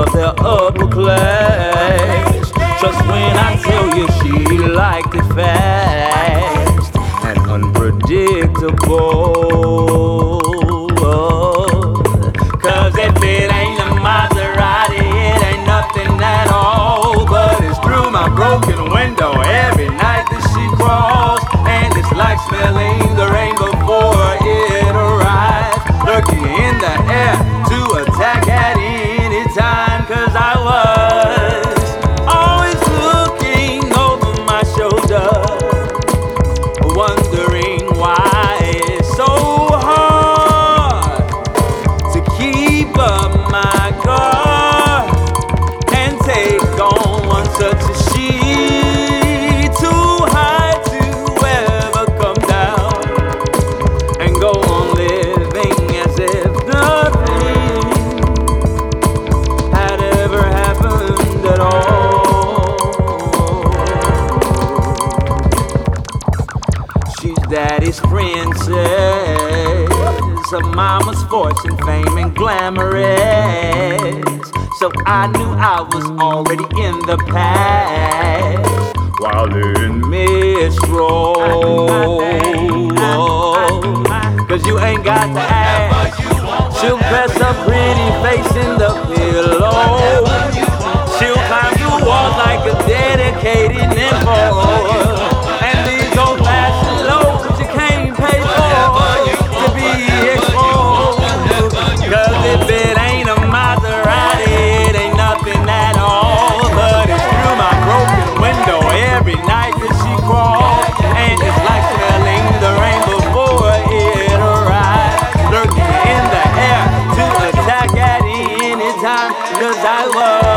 of the upper class. Trust when I tell you she liked it fast and unpredictable. Cause if it ain't a Maserati, it ain't nothing at all. But it's through my broken window every night that she crawls. And it's like smelling the rain before it arrives, lurking in the air to attack at any time. Cause I was always looking over my shoulder, wondering why it's so hard to keep up my guard and take on one such as she. Too high to ever come down and go on living as if nothing had ever happened at all. She's daddy's princess, her mama's fortune, fame, and glamorous. So I knew I was already in the past while in mid-stroll. Cause you ain't got to ask. She'll press her pretty face in the pillow. She'll climb the walls like a dedicated nympho. And these old-fashioned lows that you can't pay for to be exposed. Cause if it ain't a Maserati, it ain't nothing at all. But it's through my broken window every night that she crawls. And it's like smelling the rain before it arrives, lurking in the air to attack at any time. Cause I was